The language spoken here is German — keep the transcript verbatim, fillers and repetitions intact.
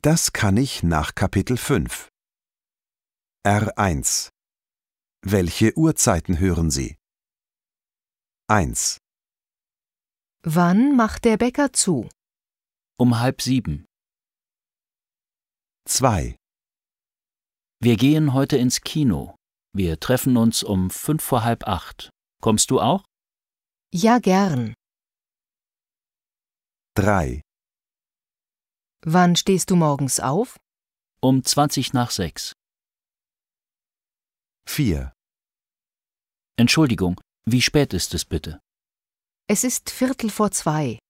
Das kann ich nach Kapitel fünf. R eins. Welche Uhrzeiten hören Sie? eins. Wann macht der Bäcker zu? Um halb sieben. zwei. Wir gehen heute ins Kino. Wir treffen uns um fünf vor halb acht. Kommst du auch? Ja, gern. drei. Wann stehst du morgens auf? Um zwanzig nach sechs. vier. Entschuldigung, wie spät ist es bitte? Es ist Viertel vor zwei.